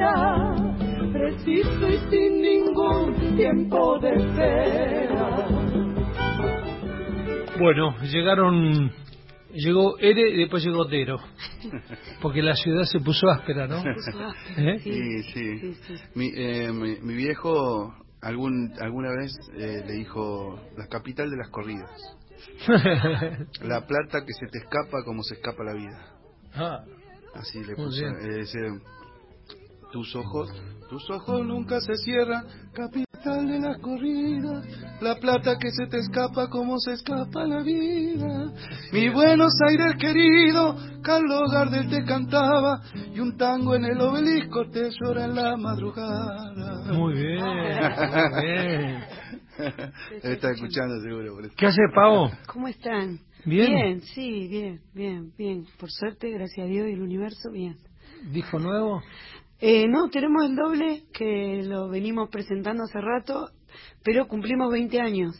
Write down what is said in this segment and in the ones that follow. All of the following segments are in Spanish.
será preciso y sin ningún tiempo de espera. Bueno, llegó Ere y después llegó Tero, porque la ciudad se puso áspera, ¿no? Sí. Mi viejo alguna vez le dijo la capital de las corridas. La plata que se te escapa como se escapa la vida. Así le puso. Tus ojos nunca se cierran, capital de las corridas, la plata que se te escapa como se escapa la vida. Mi Buenos Aires querido, Carlos Gardel te cantaba, y un tango en el Obelisco te llora en la madrugada. Muy bien, muy bien. Está escuchando seguro. Por eso. ¿Qué hace, Pavo? ¿Cómo están? ¿Bien? Sí, bien. Por suerte, gracias a Dios y el universo, bien. ¿Disco nuevo? No, tenemos el doble, que lo venimos presentando hace rato, pero cumplimos 20 años.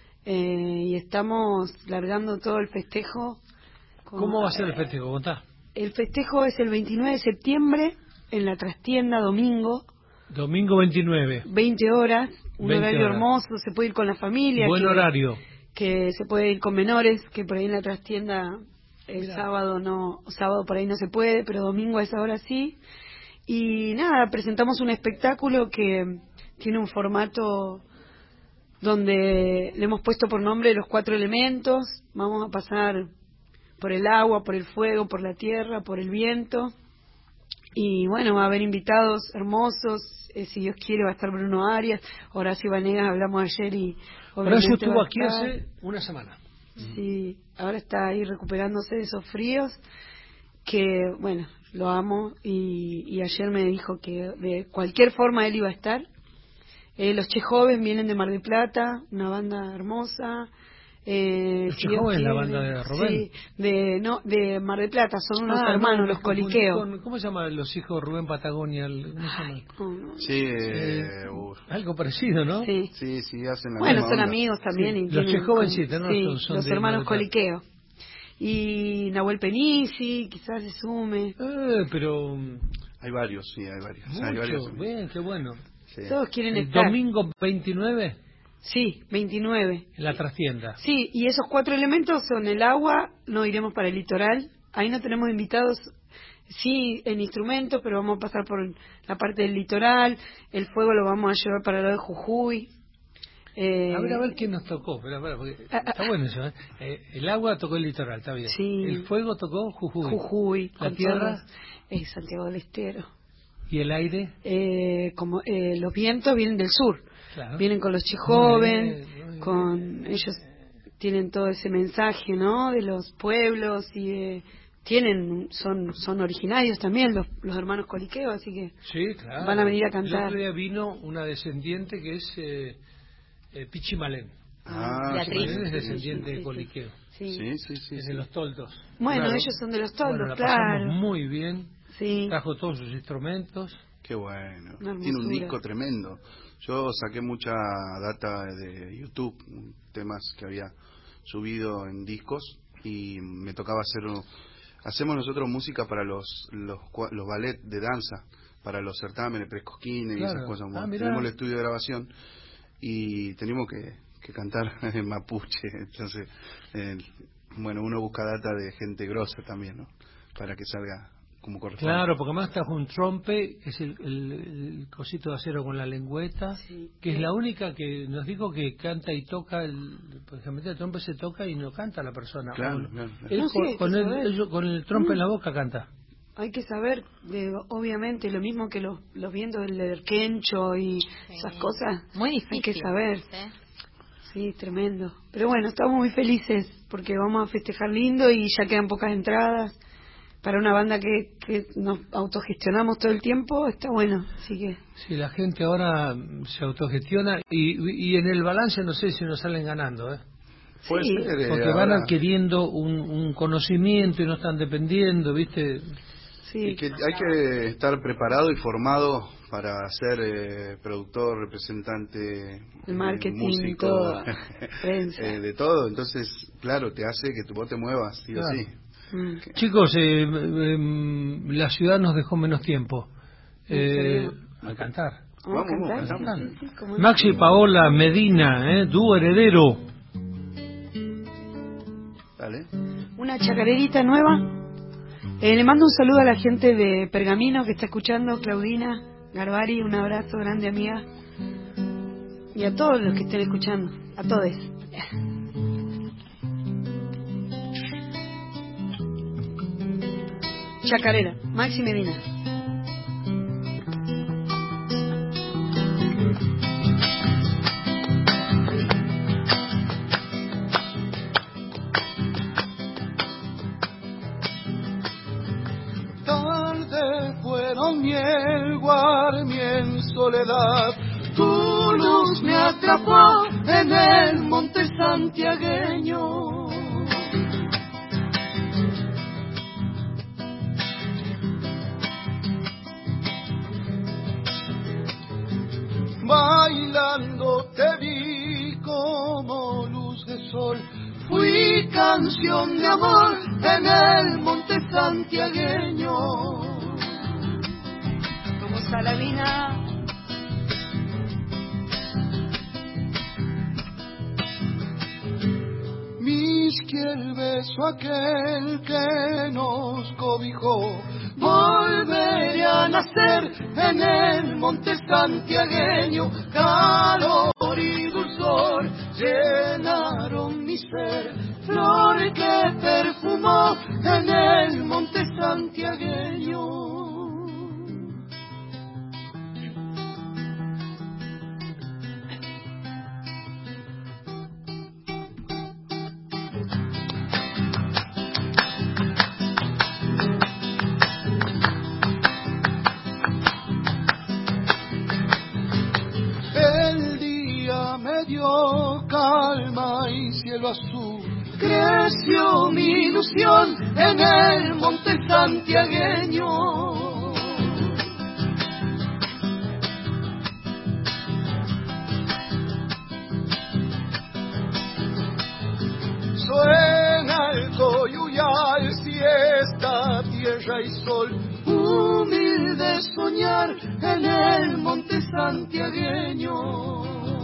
Y estamos largando todo el festejo. ¿Cómo va a ser el festejo? Contá. El festejo es el 29 de septiembre, en la trastienda, domingo. Domingo 29. 20 horas, un 20 horario horas. hermoso, se puede ir con la familia. Buen horario. Que se puede ir con menores, que por ahí en la trastienda el sábado por ahí no se puede, pero domingo a esa hora sí. Y nada, presentamos un espectáculo que tiene un formato donde le hemos puesto por nombre los 4 elementos. Vamos a pasar por el agua, por el fuego, por la tierra, por el viento. Y bueno, va a haber invitados hermosos. Si Dios quiere va a estar Bruno Arias, Horacio Vanegas, hablamos ayer y Horacio estuvo aquí hace una semana. Sí, ahora está ahí recuperándose de esos fríos, que bueno, lo amo, y ayer me dijo que de cualquier forma él iba a estar. Los Che Jóvenes vienen de Mar del Plata, una banda hermosa. ¿Los Che Jóvenes, la banda de Rubén? Sí, de Mar del Plata, son unos hermanos, los Coliqueo. ¿Cómo se llaman los hijos de Rubén Patagonia? ¿Cómo se llama? Sí, algo parecido, ¿no? Sí, hacen la bueno, misma son onda. amigos también. Sí. Y los Che Jóvenes sí, son los hermanos Coliqueo. Y Nahuel Penisi, quizás se sume. Pero hay varios, sí, hay varios. Mucho, hay varios. Bien, qué bueno. Sí. Todos quieren ¿El estar. domingo 29? Sí, 29. En la trastienda. Sí, y esos 4 elementos son el agua, no iremos para el litoral. Ahí no tenemos invitados, sí, en instrumentos, pero vamos a pasar por la parte del litoral. El fuego lo vamos a llevar para el lado de Jujuy. A ver quién nos tocó. Espera, porque está bueno eso, ¿eh? El agua tocó el litoral, está bien. Sí. El fuego tocó Jujuy. La tierra es Santiago del Estero. ¿Y el aire? Los vientos vienen del sur. Claro. Vienen con los Chijoven, ellos tienen todo ese mensaje, ¿no? De los pueblos y son originarios también los hermanos Coliqueo, así que sí, claro. Van a venir a cantar. El otro día vino una descendiente que es Pichimalén. Beatriz es descendiente de Coliqueo. Sí. Es de los Toldos. Bueno, claro. ellos son de los Toldos, la claro. pasamos muy bien. Sí. Trajo todos sus instrumentos. Qué bueno. Tiene un disco tremendo. Yo saqué mucha data de YouTube, temas que había subido en discos, y me tocaba hacemos nosotros música para los ballet de danza, para los certámenes, Prescosquines y esas cosas. Tenemos el estudio de grabación y tenemos que cantar en mapuche, entonces uno busca data de gente grosa también, ¿no? Para que salga como corresponde. Claro, porque además trajo un trompe, es el cosito de acero con la lengüeta, que es la única que nos dijo que canta y toca, por ejemplo, el trompe se toca y no canta la persona. Claro. Él con el trompe en la boca canta. Hay que saber, obviamente, lo mismo que los vientos del quencho y esas cosas. Muy difícil. Hay que saber. Sí, tremendo. Pero bueno, estamos muy felices porque vamos a festejar lindo y ya quedan pocas entradas. Para una banda que nos autogestionamos todo el tiempo, está bueno, así que... Sí, la gente ahora se autogestiona y en el balance no sé si nos salen ganando, Puede ser, porque van adquiriendo un conocimiento y no están dependiendo, ¿viste? Sí. Y que hay que estar preparado y formado para ser productor, representante, el marketing, músico, todo, prensa. De todo. Entonces, claro, te hace que vos te muevas, sí o sí. Chicos, la ciudad nos dejó menos tiempo. A cantar. Vamos a cantar. Sí, Maxi Paola Medina, dúo heredero. Dale. Una chacarerita nueva. Le mando un saludo a la gente de Pergamino que está escuchando, Claudina Garbari, un abrazo grande, amiga. Y a todos los que estén escuchando, a todos. Chacarera, Maxi Medina. Tarde fueron mi elguar, mi en soledad. Tu luz me atrapó en el monte santiagueño. Bailando te vi como luz de sol, fui canción de amor en el monte santiagueño. Como Salavina. Misque el beso aquel que nos cobijó, volveré a nacer en el monte santiagueño. Calor y dulzor llenaron mi ser, flor que perfumó en el monte santiagueño. Calma y cielo azul, creció mi ilusión en el monte santiagueño. Suena el coyuyal, siesta, tierra y sol, humilde soñar en el monte santiagueño.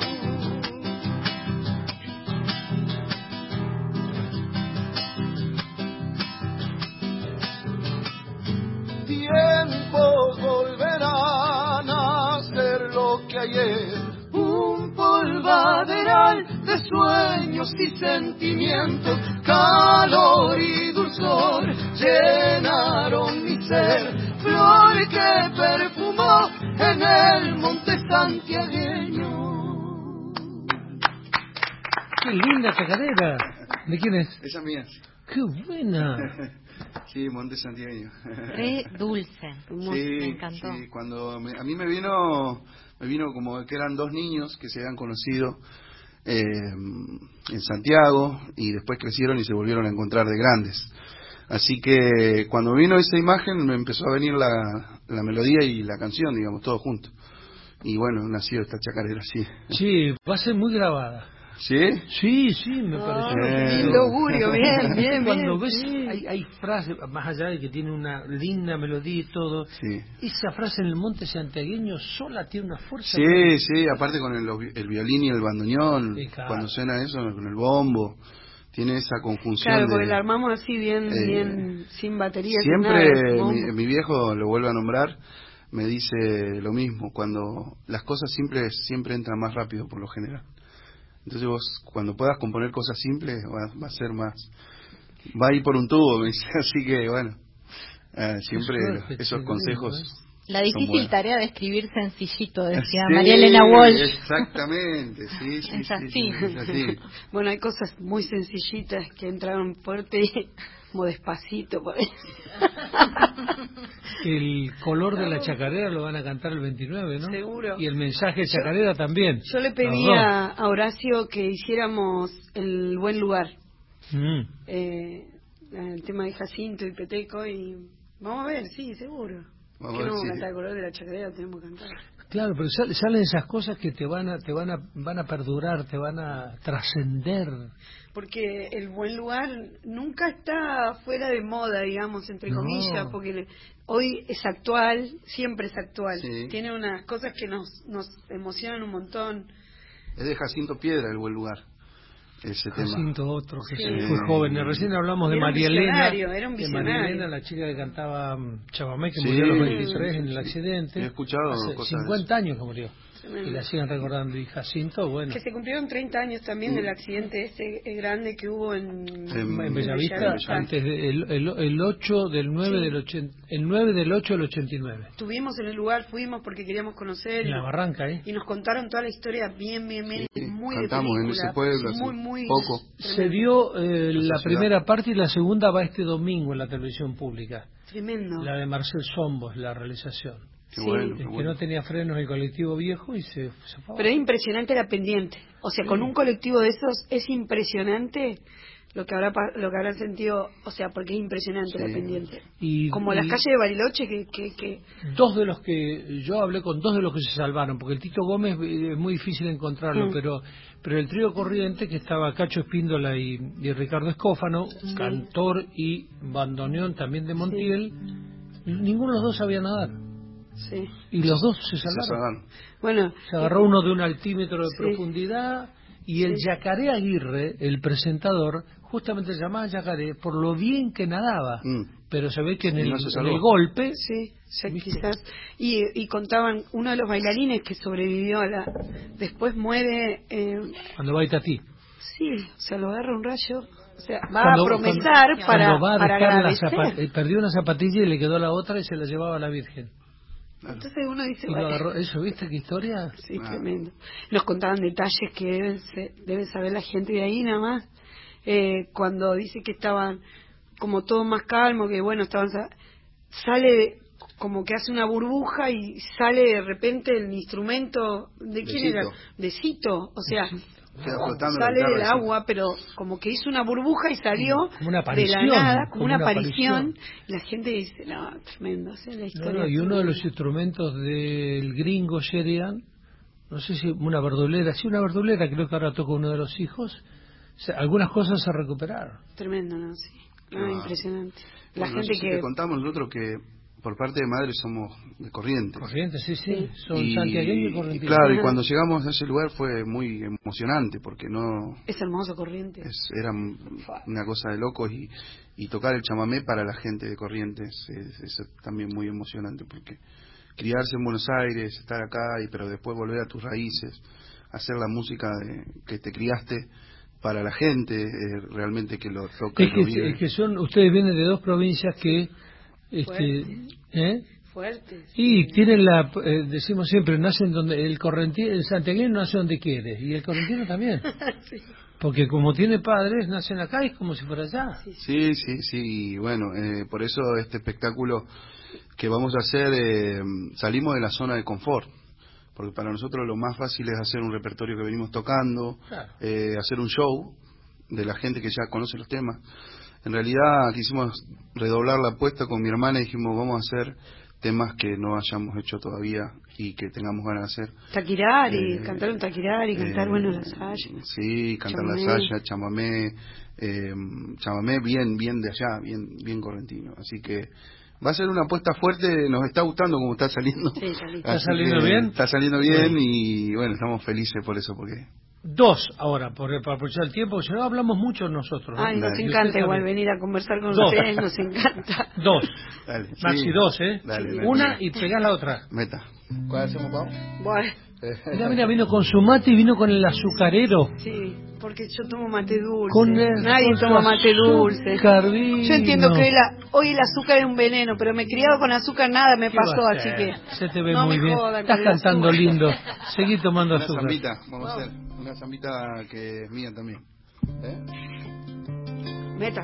Tiempos volverán a ser lo que ayer, un polvaderal de sueños y sentimientos, calor y dulzor llenaron mi ser, flor que perfumó en el monte santiagueño. ¡Qué linda chacarera! ¿De quién es? Esa mía. ¡Qué buena! Sí, monte santiagueño. Re dulce. Sí, me encantó. Sí, cuando a mí me vino como que eran dos niños que se habían conocido en Santiago y después crecieron y se volvieron a encontrar de grandes. Así que cuando vino esa imagen me empezó a venir la melodía y la canción, digamos, todo junto. Y bueno, nació esta chacarera así. Sí, va a ser muy grabada. ¿Sí? Sí, me pareció. Lindo augurio, bien. Cuando ves, sí. hay frases, más allá de que tiene una linda melodía y todo, sí. Esa frase en el monte santiagueño sola tiene una fuerza. Sí, aparte con el violín y el bandoneón, sí, claro. Cuando suena eso, con el bombo, tiene esa conjunción. Claro, porque la armamos así bien, sin batería. Siempre sin nada, mi viejo, lo vuelvo a nombrar, me dice lo mismo, cuando las cosas simples siempre entran más rápido por lo general. Entonces vos, cuando puedas componer cosas simples, va a ser más... Va a ir por un tubo, me dice. Así que, bueno, siempre esos consejos... La difícil tarea de escribir sencillito, decía sí, María Elena Walsh. Exactamente, sí. Es así. Bueno, hay cosas muy sencillitas que entraron fuerte y como despacito. Por ahí. El color de la chacarera lo van a cantar el 29, ¿no? Seguro. Y el mensaje de chacarera también. Yo le pedí a Horacio que hiciéramos El Buen Lugar. El tema de Jacinto y Peteco y vamos a ver, sí, seguro. Vamos ¿Qué a ver no vamos si... a cantar el color de la chacarera? Tenemos que cantar. Claro, pero salen esas cosas que van a perdurar, te van a trascender. Porque el buen lugar nunca está fuera de moda, digamos, entre comillas, porque hoy es actual, siempre es actual. Sí. Tiene unas cosas que nos emocionan un montón. Es de Jacinto Piedra el buen lugar, ese Jacinto, tema. otro que Sí. fue joven. Recién hablamos de María Elena. Era un De visionario. María Elena, la chica que cantaba Chamamé, que Sí, murió a los 23 en el accidente. He escuchado Hace cosas 50 años que murió. Tremendo. Y la siguen recordando. Y Jacinto, bueno. Que se cumplieron 30 años también del accidente grande que hubo En Bellavista, Bellavista. antes el 8 del 9 del 80, el 9 del 8 del 89. Estuvimos en el lugar, fuimos porque queríamos conocer. En la barranca, Y nos contaron toda la historia bien, Sí, muy cantamos de en película. ese pueblo hace muy poco. Se dio la ciudad. primera parte y la segunda va este domingo en la televisión pública. Tremendo. La de Marcel Sombos, la realización. Qué Sí. bueno, qué Que bueno. no tenía frenos el colectivo viejo y se fue. Pero es impresionante la pendiente. O sea, con un colectivo de esos es impresionante lo que habrán sentido, o sea, porque es impresionante la pendiente. Como las calles de Bariloche que dos de los que yo hablé con dos de los que se salvaron, porque el Tito Gómez es muy difícil encontrarlo, pero el trío Corriente, que estaba Cacho Espíndola y Ricardo Escófano, cantor y bandoneón también de Montiel, ninguno de los dos sabía nadar. Sí. Y los dos se salvaron. Bueno, se agarró uno de 1 altímetro de profundidad y el Yacaré Aguirre, el presentador, justamente se llamaba Yacaré por lo bien que nadaba. Pero se ve que en el golpe... Sí, quizás. Y contaban, uno de los bailarines que sobrevivió después muere... cuando va a Itatí. Sí, o sea, lo agarra un rayo... O sea, va a promesar para agradecer. Perdió una zapatilla y le quedó la otra y se la llevaba a la Virgen. Entonces uno dice... Y lo agarró. ¿Eso viste qué historia? Sí, tremendo. Nos contaban detalles que debe saber la gente de ahí nada más. Cuando dice que estaban como todo más calmo, que bueno, sale como que hace una burbuja y sale de repente el instrumento... ¿De quién era? De Cito, o sea... Sale del agua, pero como que hizo una burbuja y salió de la nada, como una aparición. La gente dice, no, tremendo, o sea, la historia. Y uno de los instrumentos del gringo Sheridan, no sé si una verdulera, creo que ahora toca uno de los hijos, o sea, algunas cosas se recuperaron. Tremendo, ¿no? Sí, impresionante. La Bueno, gente te contamos nosotros que por parte de madre somos de Corrientes. Corrientes, sí. Son santiagueños y correntinos. Claro, y cuando llegamos a ese lugar fue muy emocionante porque no... Es hermoso Corrientes. Era una cosa de locos y tocar el chamamé para la gente de Corrientes es también muy emocionante porque criarse en Buenos Aires, estar acá, pero después volver a tus raíces, hacer la música que te criaste para la gente, realmente que lo toca y lo vive. Es que ustedes vienen de dos provincias que... Fuertes. Y tienen decimos siempre, nacen donde el santiagueño nace donde quiere y el correntino también. Sí. Porque como tiene padres, nacen acá y es como si fuera allá. Sí, y bueno, por eso este espectáculo que vamos a hacer, salimos de la zona de confort. Porque para nosotros lo más fácil es hacer un repertorio que venimos tocando, hacer un show de la gente que ya conoce los temas. En realidad quisimos redoblar la apuesta con mi hermana y dijimos vamos a hacer temas que no hayamos hecho todavía y que tengamos ganas de hacer. Taquirari, cantar un taquirari, cantar la saya. Sí, cantar la saya, chamamé bien de allá, bien correntino. Así que va a ser una apuesta fuerte, nos está gustando como está saliendo. Sí, ¿Está saliendo bien? Está saliendo bien y bueno, estamos felices por eso porque... Dos ahora, para aprovechar el tiempo, si no hablamos mucho nosotros. Ay, nos encanta igual venir a conversar con ustedes, nos encanta. Dos. Dale, Maxi, dos, Dale, una y pegás la otra. Meta. ¿Cuál hacemos, Pau? Bueno. Mira, vino con su mate y vino con el azucarero. Sí, porque yo tomo mate dulce. Nadie toma mate dulce. Vino. Yo entiendo que hoy el azúcar es un veneno, pero me he criado con azúcar, nada me pasó, así que... Se te ve muy bien. Estás cantando lindo. Seguí tomando azúcar. Una zambita, vamos a hacer. Una zambita que es mía también. Meta.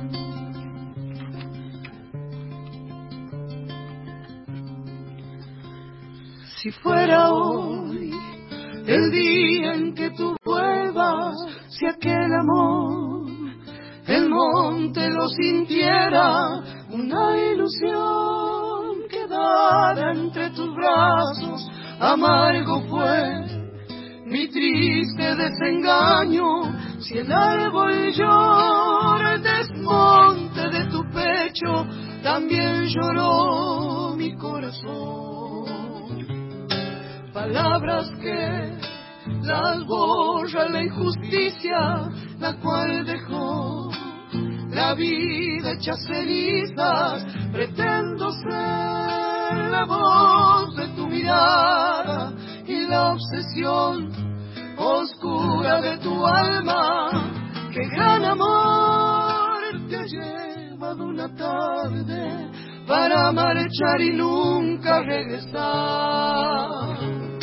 Si fuera hoy el día en que tú vuelvas, si aquel amor el monte lo sintiera, una ilusión que da almohada entre tus brazos, amargo fue mi triste desengaño. Si el árbol llora el desmonte de tu pecho, también lloró mi corazón. Palabras que las borra la injusticia, la cual dejó la vida hecha cenizas. Pretendo ser la voz de tu mirada y la obsesión oscura de tu alma. Que gran amor te ha llevado una tarde para marchar y nunca regresar.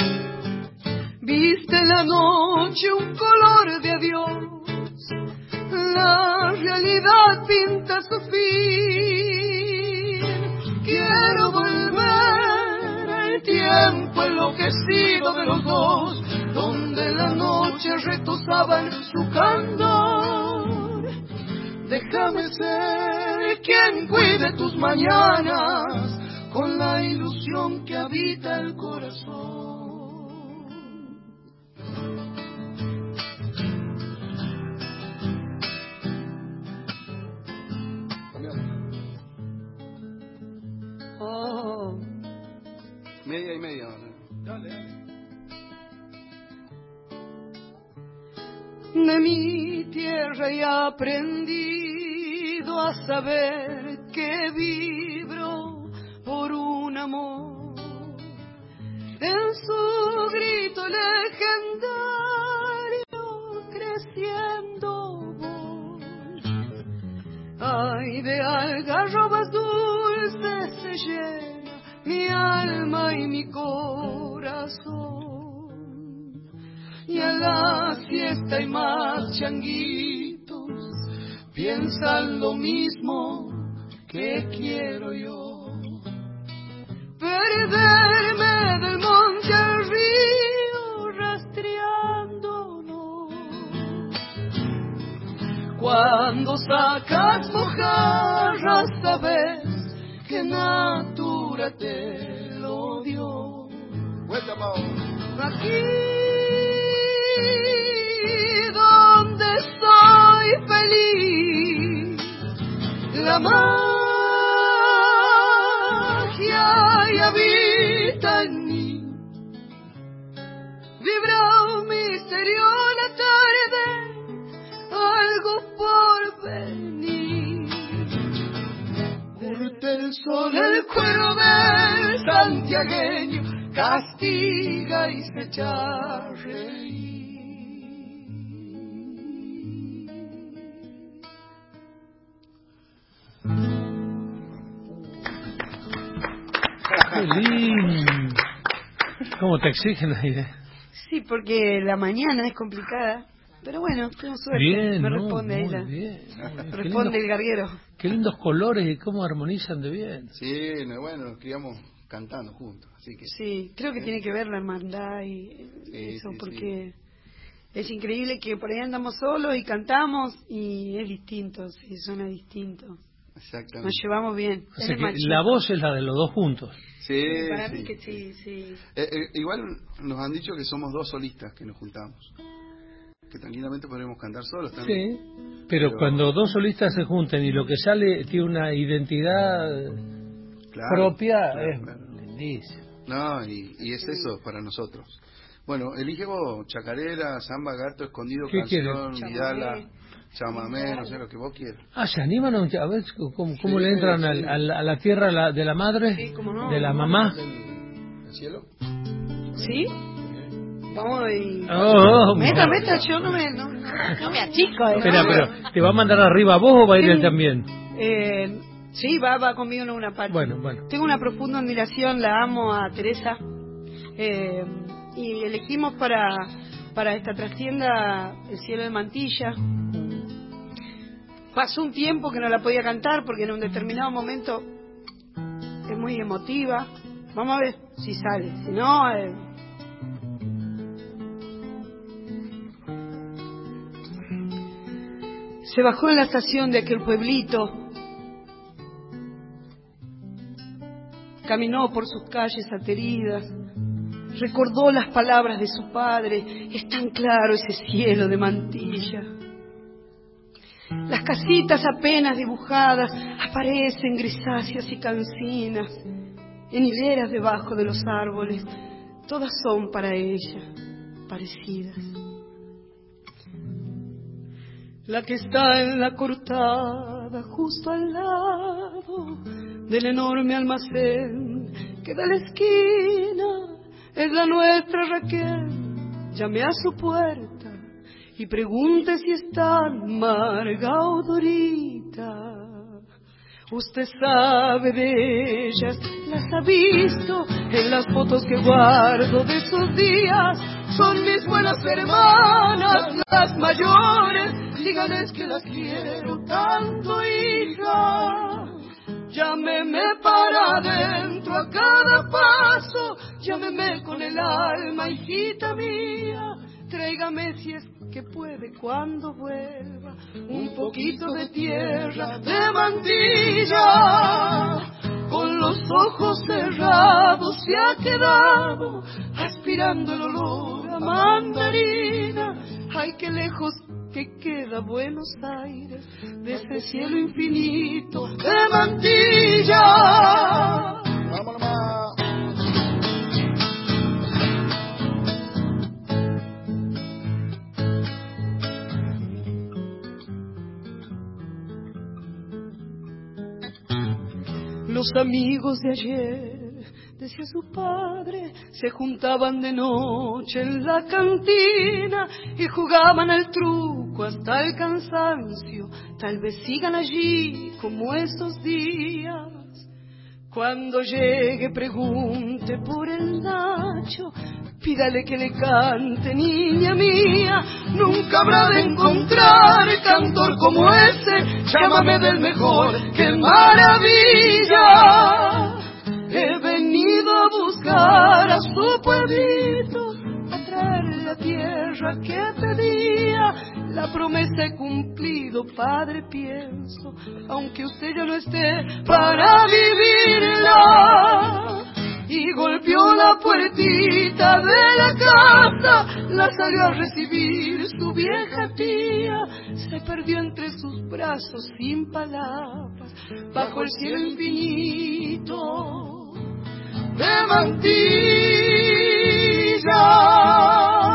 Viste en la noche un color de adiós, la realidad pinta su fin. Quiero volver al tiempo enloquecido de los dos, donde la noche retosaba en su candor. Déjame ser quien cuide tus mañanas con la ilusión que habita el corazón. Media y media. Dale. De mi tierra he aprendido a saber que vibro por un amor. En su grito legendario creciendo voy. Ay, de algarrobas dulces se llena mi alma y mi corazón. Y a la fiesta hay más changuitos, piensan lo mismo que quiero yo. Perderme del monte al río rastreándonos. Cuando sacas mojarras sabes que natura te lo dio. Aquí donde soy feliz, la magia y habita en mí. Vibra un misterio la tarde, algo por venir. Curte el sol el cuero del santiagueño, castiga y se echa a reír. Qué lindo. ¿Cómo te exigen ahí? Sí, porque la mañana es complicada. Pero bueno, tengo suerte. Bien, me no, responde muy ella. bien. Me responde el garguero. Qué lindos colores y cómo armonizan de bien. Sí, bueno, nos criamos cantando juntos, así que... Sí, creo que tiene que ver la hermandad y eso, porque es increíble que por ahí andamos solos y cantamos y es distinto, sí, suena distinto. Exactamente. Nos llevamos bien. O sea que la voz es la de los dos juntos. Sí, para mí que sí. Igual nos han dicho que somos dos solistas que nos juntamos. Que tranquilamente podremos cantar solos también. Sí, pero cuando dos solistas se juntan y lo que sale tiene una identidad propia, es lindísimo. No, y es eso para nosotros. Bueno, elige vos, chacarera, samba, gato, escondido, canción, vidala, chamamé, no sé lo que vos quieras. Ah, ¿se animan a ver cómo le entran a la tierra de la madre? Sí, cómo no. De la mamá. ¿El cielo? ¿Sí? Vamos y... Meta, yo no me achico. Espera, pero ¿te va a mandar arriba vos o va a ir él también? Sí, va conmigo en una parte. Bueno. Tengo una profunda admiración, la amo a Teresa. Y elegimos para esta trastienda El cielo de Mantilla. Pasó un tiempo que no la podía cantar porque en un determinado momento es muy emotiva. Vamos a ver si sale, si no... Se bajó en la estación de aquel pueblito caminó por sus calles ateridas, recordó las palabras de su padre, es tan claro ese cielo de mantilla. Las casitas apenas dibujadas aparecen grisáceas y cansinas, en hileras debajo de los árboles, todas son para ella parecidas. La que está en la cortada justo al lado del enorme almacén que da la esquina es la nuestra Raquel. Llame a su puerta y pregunte si están Marga o Dorita. Usted sabe de ellas, las ha visto en las fotos que guardo de esos días. Son mis buenas hermanas, las mayores. Díganles que las quiero tanto, hija. Llámeme para adentro a cada paso, llámeme con el alma, hijita mía. Tráigame si es que puede cuando vuelva un poquito de tierra de mantilla. Con los ojos cerrados se ha quedado aspirando el olor a mandarina. Ay, qué lejos que queda Buenos Aires de ese cielo infinito de mantilla. Vámonos más. Los amigos de ayer, decía su padre, se juntaban de noche en la cantina y jugaban al truco hasta el cansancio. Tal vez sigan allí como esos días. Cuando llegue pregunte por el Nacho, pídale que le cante, niña mía. Nunca habrá de encontrar cantor como ese. Llámame del mejor, qué maravilla. He venido a buscar a su pueblito, a traerle la tierra que pedía. La promesa he cumplido, padre, pienso, aunque usted ya no esté para vivirla. Y golpeó la puertita de la casa, la salió a recibir su vieja tía. Se perdió entre sus brazos sin palabras, bajo el cielo infinito de mantilla.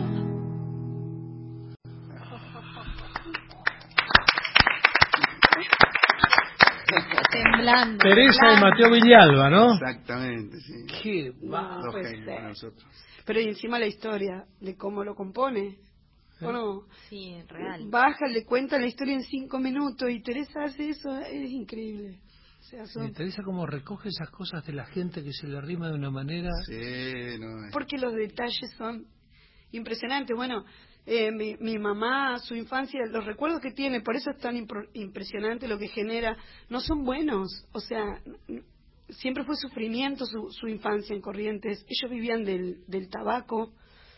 Temblando. Teresa y Mateo Villalba, ¿no? Exactamente, sí. Qué No, Dos puede genios ser. para nosotros. Pero y encima la historia de cómo lo compone, ¿o no? Sí, real. Baja, le cuenta la historia en 5 minutos y Teresa hace eso, es increíble. O sea, Y Teresa como recoge esas cosas de la gente que se le rima de una manera... Sí, no. Porque los detalles son impresionantes. Bueno, mi mamá, su infancia, los recuerdos que tiene, por eso es tan impresionante lo que genera, no son buenos. O sea, siempre fue sufrimiento su infancia en Corrientes. Ellos vivían del tabaco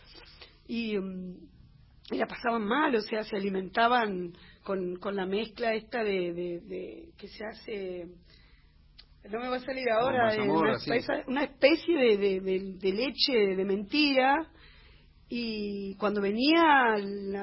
y la pasaban mal, o sea, se alimentaban con la mezcla esta de que se hace... No me va a salir ahora, una especie de leche de mentira, y cuando venía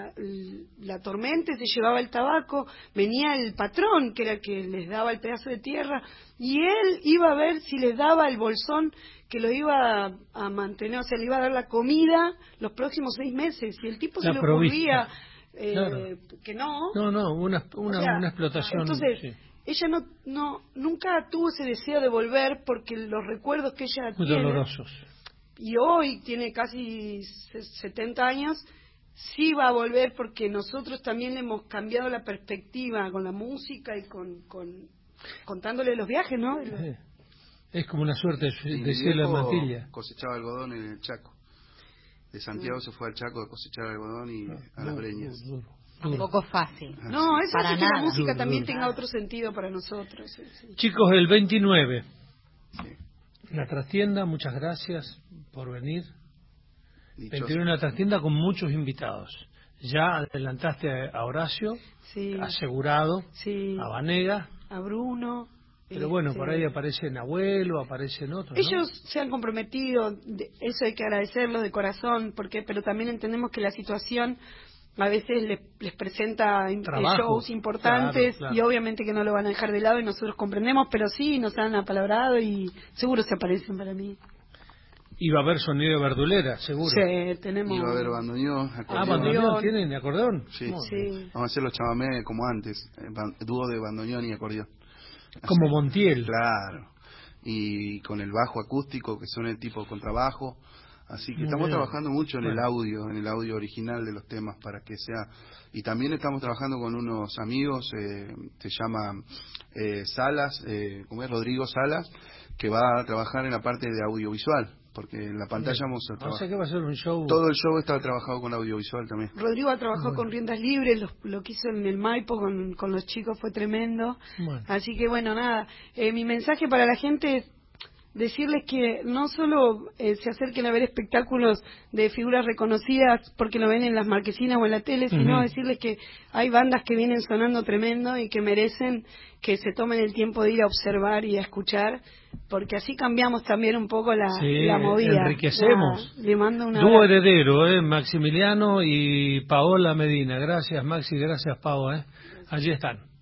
la tormenta se llevaba el tabaco, venía el patrón, que era el que les daba el pedazo de tierra, y él iba a ver si les daba el bolsón que lo iba a mantener, o sea, le iba a dar la comida los próximos 6 meses, y el tipo se le ocurría claro. que no. No, una explotación. Entonces, sí. Ella nunca tuvo ese deseo de volver porque los recuerdos que ella Muy tiene, dolorosos. y hoy tiene casi 70 años, sí va a volver porque nosotros también le hemos cambiado la perspectiva con la música y contándole los viajes, ¿no? Es como una suerte de mi cielo de viejo mantilla. cosechaba algodón en el Chaco. De Santiago se fue al Chaco a cosechar algodón y a las breñas. Tampoco fácil. No, eso para hace que nada. la música también tenga otro sentido para nosotros. Sí. Chicos, el 29. Sí. La trastienda, muchas gracias por venir. Dichoso. 21 en la trastienda con muchos invitados. Ya adelantaste a Horacio, Sí. asegurado, Sí. a Vanega, A Bruno, Pero bueno, por ahí aparecen abuelos, aparecen otros, ¿no? Ellos se han comprometido, eso hay que agradecerlo de corazón, pero también entendemos que la situación a veces les presenta shows importantes, claro. Y obviamente que no lo van a dejar de lado y nosotros comprendemos, pero sí nos han apalabrado y seguro se aparecen para mí. Y va a haber sonido de verdulera, seguro. Sí, tenemos. Y va a haber bandoneón, acordeón. Ah, bandoneón, ¿tienen acordeón? Sí. Vamos a hacer los chamamé como antes, dúo de bandoneón y acordeón. Como Montiel. Claro. Y con el bajo acústico, que suena el tipo contrabajo. Así que estamos trabajando mucho en el audio original de los temas para que sea. Y también estamos trabajando con unos amigos, se llama Salas, ¿cómo es? Rodrigo Salas, que va a trabajar en la parte de audiovisual, porque en la pantalla vamos a trabajar. O sea que va a ser un show. Todo el show está trabajado con audiovisual también. Rodrigo ha trabajado con Riendas Libres, lo que hizo en el Maipo con los chicos fue tremendo. Así que bueno, nada, mi mensaje para la gente es decirles que no solo se acerquen a ver espectáculos de figuras reconocidas porque lo ven en las marquesinas o en la tele, sino decirles que hay bandas que vienen sonando tremendo y que merecen que se tomen el tiempo de ir a observar y a escuchar, porque así cambiamos también un poco la movida. Enriquecemos. Le mando una Dúo heredero, Maximiliano y Paola Medina. Gracias, Maxi, gracias, Pao. Allí están.